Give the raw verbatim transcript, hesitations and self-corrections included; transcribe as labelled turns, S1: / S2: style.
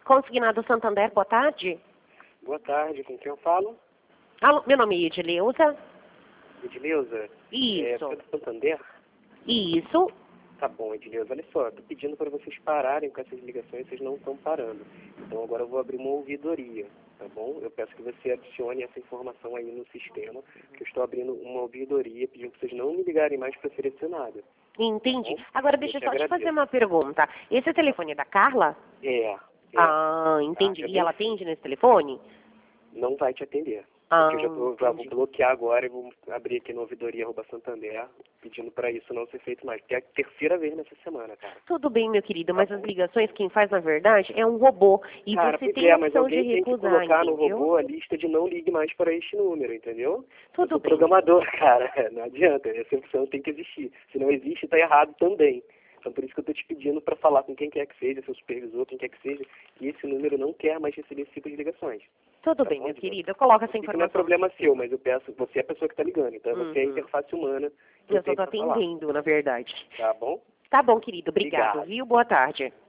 S1: Consignado Santander, boa tarde.
S2: Boa tarde, com quem eu falo?
S1: Alô, meu nome é Edileuza.
S2: Edileuza?
S1: Isso.
S2: É, você é do Santander?
S1: Isso.
S2: Tá bom, Edileuza, olha só, tô pedindo para vocês pararem com essas ligações, vocês não estão parando. Então agora eu vou abrir uma ouvidoria, tá bom? Eu peço que você adicione essa informação aí no sistema, que eu estou abrindo uma ouvidoria, pedindo para vocês não me ligarem mais para oferecer nada.
S1: Entendi.
S2: Tá,
S1: Agora deixa eu
S2: te
S1: só te
S2: agradeço.
S1: fazer uma pergunta. Esse telefone é da Carla?
S2: É, é.
S1: Ah, entendi.
S2: Tá, é
S1: E ela
S2: bem
S1: atende nesse telefone?
S2: Não vai te atender.
S1: Ah,
S2: Porque eu já, tô, já vou
S1: entendi.
S2: bloquear agora e vou abrir aqui no ouvidoria arroba Santander, pedindo para isso não ser feito mais. Porque é a terceira vez nessa semana, cara.
S1: Tudo bem, meu querido,
S2: Tá
S1: mas
S2: bom.
S1: as ligações quem faz, na verdade, é um robô. E
S2: Cara,
S1: você
S2: pois
S1: tem
S2: é,
S1: a
S2: mas
S1: opção de
S2: alguém tem que
S1: recusar,
S2: colocar no
S1: entendeu?
S2: robô a lista de não ligue mais para este número, entendeu? Eu
S1: Tudo
S2: sou
S1: bem.
S2: programador, cara. Não adianta, essa opção tem que existir. Se não existe, está errado também. Então por isso que eu estou te pedindo para falar com quem quer que seja, seu supervisor, quem quer que seja, que esse número não quer mais receber esse tipo de ligações.
S1: Tudo
S2: Tá
S1: bem,
S2: bom,
S1: meu
S2: Edileuza?
S1: querido. Eu coloco essa
S2: Eu sei que não é
S1: informação.
S2: problema seu, mas eu peço, você é a pessoa que está ligando, então é você é a
S1: Uhum.
S2: interface humana que eu
S1: Eu só
S2: tenho
S1: tô
S2: para falar.
S1: atendendo, na verdade.
S2: Tá bom?
S1: Tá bom, querido. Obrigado,
S2: Obrigado.
S1: viu? Boa tarde.